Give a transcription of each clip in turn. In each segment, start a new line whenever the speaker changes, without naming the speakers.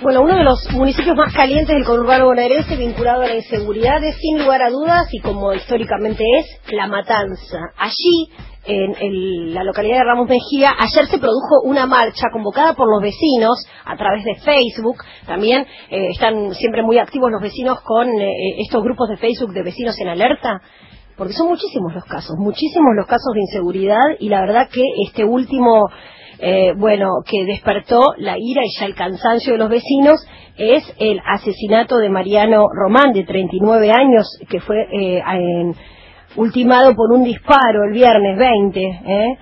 Bueno, uno de los municipios más calientes del conurbano bonaerense vinculado a la inseguridad es, sin lugar a dudas, y como históricamente es, La Matanza. Allí, en la localidad de Ramos Mejía, ayer se produjo una marcha convocada por los vecinos a través de Facebook. También están siempre muy activos los vecinos con estos grupos de Facebook de vecinos en alerta, porque son muchísimos los casos de inseguridad, y la verdad que este último... que despertó la ira y ya el cansancio de los vecinos es el asesinato de Mariano Román, de 39 años, que fue ultimado por un disparo el viernes 20,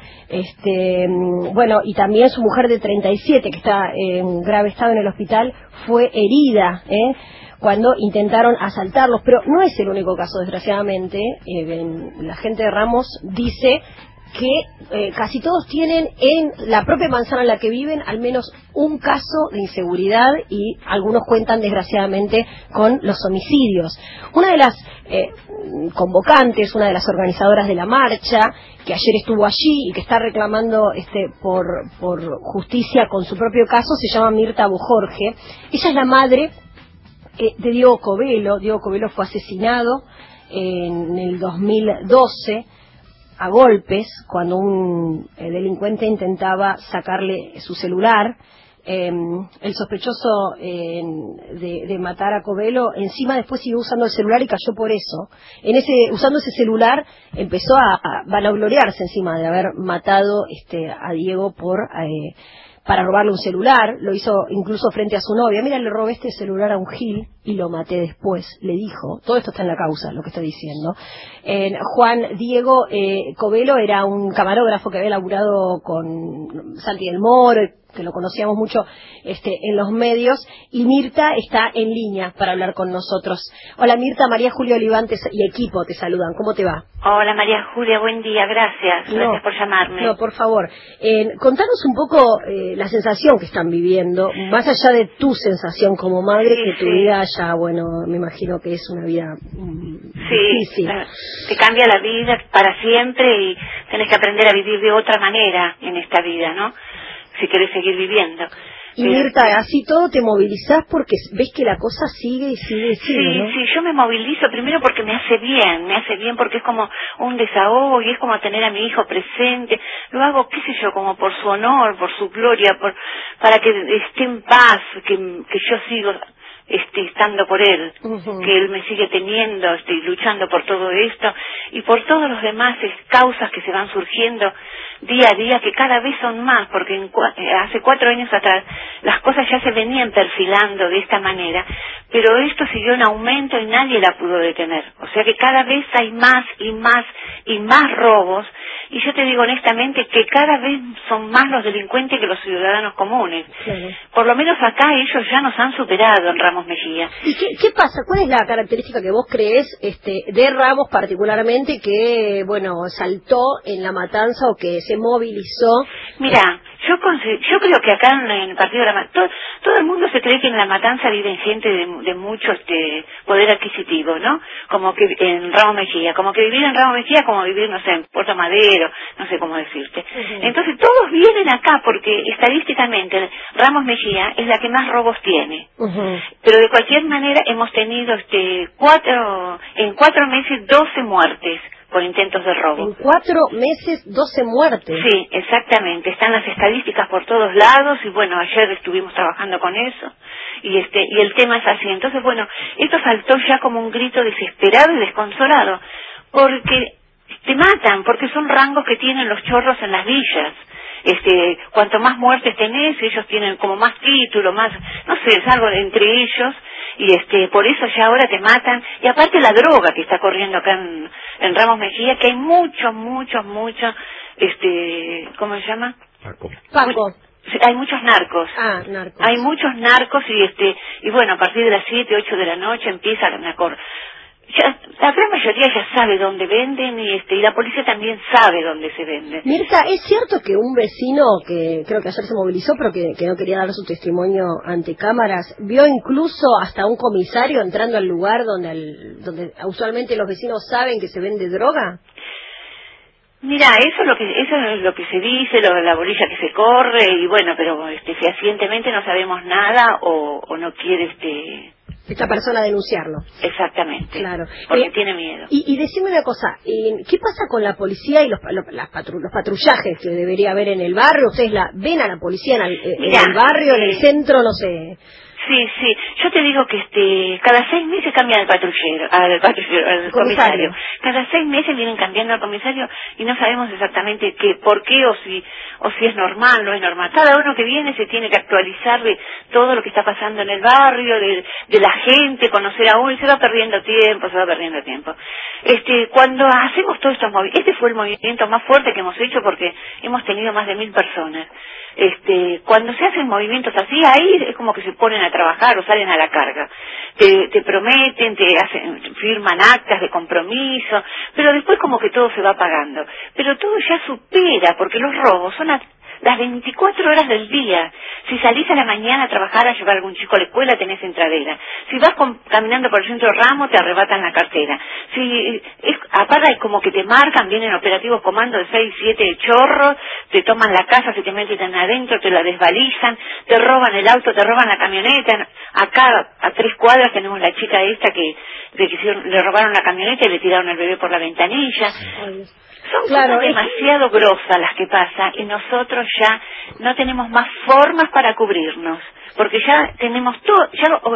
y también su mujer de 37, que está en grave estado en el hospital, fue herida, cuando intentaron asaltarlos. Pero no es el único caso, desgraciadamente. La gente de Ramos dice que casi todos tienen en la propia manzana en la que viven al menos un caso de inseguridad, y algunos cuentan desgraciadamente con los homicidios. Una de las convocantes, una de las organizadoras de la marcha, que ayer estuvo allí y que está reclamando por justicia con su propio caso, se llama Mirta Bojorge. Ella es la madre de Diego Covelo. Diego Covelo fue asesinado en el 2012 a golpes, cuando un delincuente intentaba sacarle su celular. El sospechoso de matar a Covelo encima después siguió usando el celular y cayó por eso. Usando ese celular empezó a vanagloriarse encima de haber matado a Diego para robarle un celular. Lo hizo incluso frente a su novia. Mira, le robé este celular a un gil y lo maté después, le dijo. Todo esto está en la causa, lo que estoy diciendo. Juan Diego Covelo era un camarógrafo que había laburado con Santi del Moro, que lo conocíamos mucho en los medios, y Mirta está en línea para hablar con nosotros. Hola Mirta, María Julia Olivantes y equipo te saludan. ¿Cómo te va?
Hola María Julia, buen día, gracias. Gracias por llamarme.
No, por favor. Contanos un poco la sensación que están viviendo, más allá de tu sensación como madre, que tu vida ya, me imagino que es una vida difícil.
Te cambia la vida para siempre y tenés que aprender a vivir de otra manera en esta vida, ¿no? Si querés seguir viviendo.
Y Mirta, así todo te movilizás porque ves que la cosa sigue y sigue y sigue, ¿no?
Sí, yo me movilizo primero porque me hace bien porque es como un desahogo y es como tener a mi hijo presente. Lo hago, qué sé yo, como por su honor, por su gloria, para que esté en paz, que yo sigo estando por él, que él me sigue teniendo, luchando por todo esto y por todos los demás causas que se van surgiendo día a día, que cada vez son más, porque hace 4 años atrás las cosas ya se venían perfilando de esta manera, pero esto siguió en aumento y nadie la pudo detener. O sea que cada vez hay más y más y más robos, y yo te digo honestamente que cada vez son más los delincuentes que los ciudadanos comunes.
Claro.
Por lo menos acá ellos ya nos han superado en Ramos Mejía.
¿Y qué pasa? ¿Cuál es la característica que vos creés de Ramos particularmente que, saltó en La Matanza o que se movilizó?
Mira, yo creo que acá en el partido de La Matanza, todo el mundo se cree que en La Matanza viven gente de mucho poder adquisitivo, ¿no? Como que en Ramos Mejía, como que vivir en Ramos Mejía, como vivir, no sé, en Puerto Madero, no sé cómo decirte. Entonces todos vienen acá porque estadísticamente Ramos Mejía es la que más robos tiene. Pero de cualquier manera hemos tenido en 4 meses 12 muertes por intentos de robo.
En 4 meses, 12 muertes.
Sí, exactamente. Están las estadísticas por todos lados y ayer estuvimos trabajando con eso y el tema es así. Entonces, esto saltó ya como un grito desesperado y desconsolado porque te matan, porque son rangos que tienen los chorros en las villas. Cuanto más muertes tenés, ellos tienen como más título, más, no sé, es algo entre ellos, y por eso ya ahora te matan, y aparte la droga que está corriendo acá en Ramos Mejía, que hay mucho, ¿cómo se llama?
Paco.
Hay muchos narcos.
Narcos.
Hay muchos narcos y a partir de las 7, 8 de la noche empiezan a la gran mayoría ya sabe dónde venden y la policía también sabe dónde se venden.
Mirta, ¿es cierto que un vecino que creo que ayer se movilizó pero que no quería dar su testimonio ante cámaras, vio incluso hasta un comisario entrando al lugar donde usualmente los vecinos saben que se vende droga?
Mira, eso es lo que se dice, la bolilla que se corre, y bueno, pero fehacientemente no sabemos nada o no quiere
esta persona denunciarlo.
Exactamente.
Claro.
Porque tiene miedo.
Y decime una cosa, ¿qué pasa con la policía y los patrullajes que debería haber en el barrio? ¿Ustedes ven a la policía en el barrio, en el centro, no sé?
Sí, yo te digo que cada 6 meses cambian al comisario. Cada 6 meses vienen cambiando al comisario y no sabemos exactamente por qué o si es normal, no es normal. Cada uno que viene se tiene que actualizar de todo lo que está pasando en el barrio, de la gente, conocer a uno, y se va perdiendo tiempo. Cuando hacemos todos estos movimientos, este fue el movimiento más fuerte que hemos hecho porque hemos tenido más de 1000 personas. Cuando se hacen movimientos así, ahí es como que se ponen a trabajar o salen a la carga. Te prometen, firman actas de compromiso, pero después como que todo se va apagando. Pero todo ya supera, porque los robos son las 24 horas del día. Si salís a la mañana a trabajar, a llevar a algún chico a la escuela, tenés entradera. Si vas caminando por el centro Ramos, te arrebatan la cartera. Aparte es como que te marcan, vienen operativos comandos de 6, 7 chorros, te toman la casa, se te meten adentro, te la desvalizan, te roban el auto, te roban la camioneta. Acá, a 3 cuadras, tenemos la chica esta que le robaron la camioneta y le tiraron el bebé por la ventanilla. Son cosas demasiado grosas las que pasan y nosotros ya no tenemos más formas para cubrirnos, porque ya tenemos todo,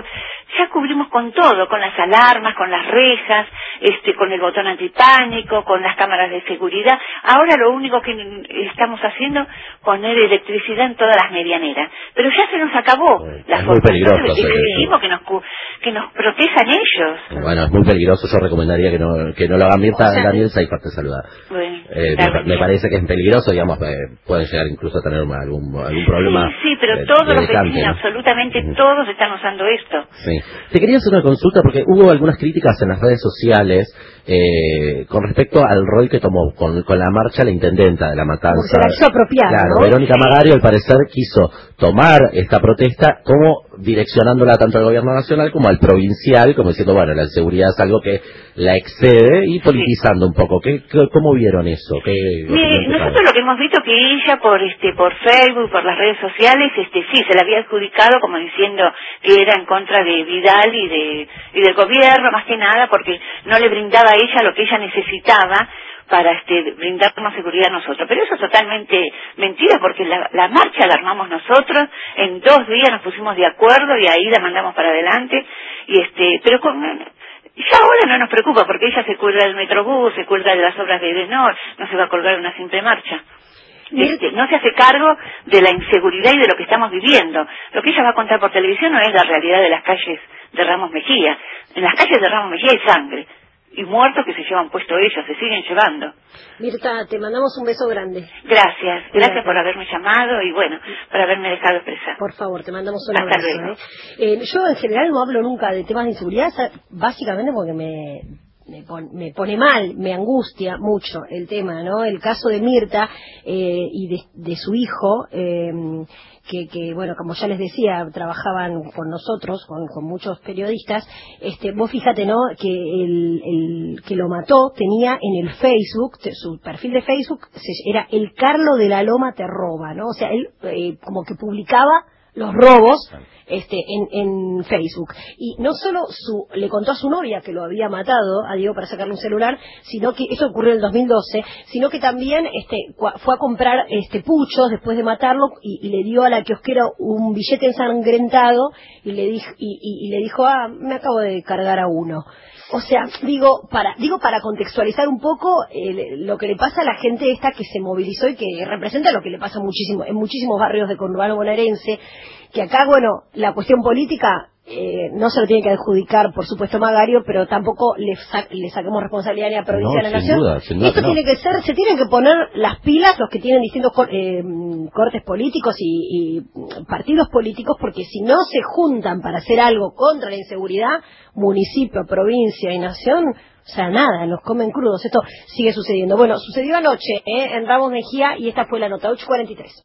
ya cubrimos con todo, con las alarmas, con las rejas, con el botón antipánico, con las cámaras de seguridad. Ahora lo único que estamos haciendo es poner electricidad en todas las medianeras, pero ya se nos acabó la forma.
Muy peligroso.
Exigimos que nos protejan ellos.
Bueno, es muy peligroso. Yo recomendaría que no lo hagan. Daniel Seifert te saluda.
Bueno,
me parece que es peligroso, digamos, pueden llegar incluso a tener algún problema.
Sí, pero todos los vecinos, ¿no? Absolutamente todos están usando esto.
Sí. Te quería hacer una consulta porque hubo algunas críticas en las redes sociales con respecto al rol que tomó con la marcha la intendenta de La Matanza.
Se la quiso apropiar,
claro,
¿no?
Verónica Magario, al parecer, quiso tomar esta protesta como direccionándola tanto al gobierno nacional como al provincial, como diciendo, bueno, la inseguridad es algo que la excede, y politizando un poco. ¿Cómo vieron eso?
Nosotros lo que hemos visto que ella por Facebook, por las redes sociales, sí, se la había adjudicado como diciendo que era en contra de Vidal y del gobierno, más que nada porque no le brindaba a ella lo que ella necesitaba para brindarnos seguridad a nosotros. Pero eso es totalmente mentira, porque la marcha la armamos nosotros, en 2 días nos pusimos de acuerdo y ahí la mandamos para adelante, pero ya ahora no nos preocupa, porque ella se cuelga del Metrobús, se cuelga de las obras de Edenor, no se va a colgar una simple marcha. No se hace cargo de la inseguridad y de lo que estamos viviendo. Lo que ella va a contar por televisión no es la realidad de las calles de Ramos Mejía. En las calles de Ramos Mejía hay sangre y muertos que se llevan puesto ellos, se siguen llevando.
Mirta, te mandamos un beso grande.
Gracias por haberme llamado y bueno, por haberme dejado expresar.
Por favor, te mandamos un abrazo. Hasta luego. Yo en general no hablo nunca de temas de inseguridad, básicamente porque me pone mal, me angustia mucho el tema, ¿no? El caso de Mirta y de su hijo, que bueno, como ya les decía, trabajaban con nosotros, con muchos periodistas. Vos fíjate, ¿no? Que el que lo mató tenía en el Facebook, su perfil de Facebook era El Carlo de la Loma te roba, ¿no? O sea, él como que publicaba los robos en Facebook, y no solo le contó a su novia que lo había matado a Diego para sacarle un celular, sino que eso ocurrió en el 2012, sino que también fue a comprar puchos después de matarlo y le dio a la kiosquera un billete ensangrentado y le dijo, me acabo de cargar a uno. O sea, digo para contextualizar un poco lo que le pasa a la gente esta que se movilizó y que representa lo que le pasa en muchísimos barrios de conurbano bonaerense, que acá, bueno, la cuestión política no se lo tiene que adjudicar, por supuesto, Magario, pero tampoco le saquemos responsabilidad ni a provincia ni a la nación.
Sin duda,
esto tiene que ser, se tienen que poner las pilas los que tienen distintos cortes políticos y partidos políticos, porque si no se juntan para hacer algo contra la inseguridad, municipio, provincia y nación, o sea, nada, nos comen crudos. Esto sigue sucediendo. Bueno, sucedió anoche en Ramos Mejía, y esta fue la nota 8:43.